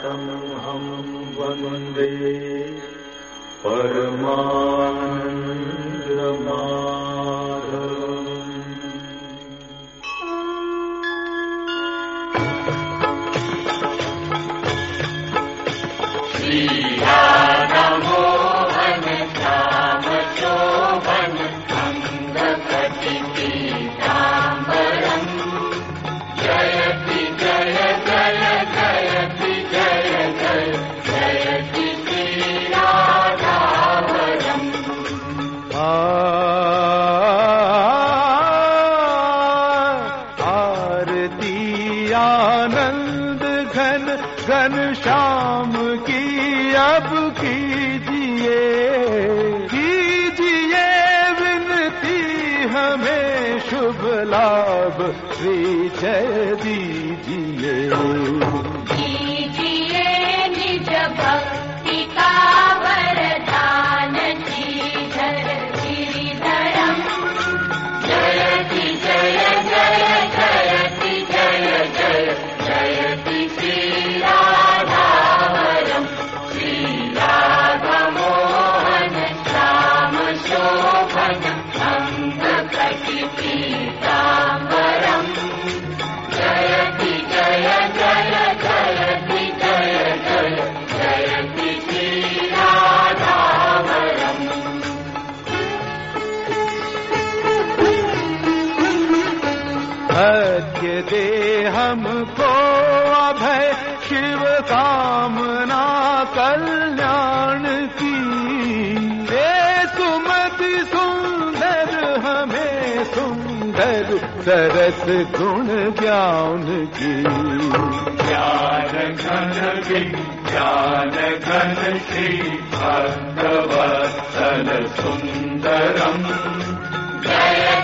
परमार्थमहं वन्दे परमानन्दमाधवम्। श्रीराधामोहन श्याम शोभन अंगकटि पीताम्बरम् जयति जय जय जयति जय जय जयति श्रीराधावरम्। आरती आनंद घन घन श्याम की अब कीजिए कीजिए विनती हमें शुभ लाभ विजय दीजिए। कीजिए निज भक्ति का वरदान श्रीधर गिरिधरम् जयति जय जय जयति जय जय जयति श्रीराधावरम्। श्रीराधामोहन श्याम शोभन अंगकटि पीताम्बरम् जयति जय जय जयति जय जय जयति श्रीराधावरम्। सत्य दे हमको अभय शिव कामना कल्याण की दे सुमति सुंदर हमें सुंदर सरस गुण ज्ञान की। ज्ञान घन विज्ञान घन श्री भक्तवत्सल सुंदरम् जय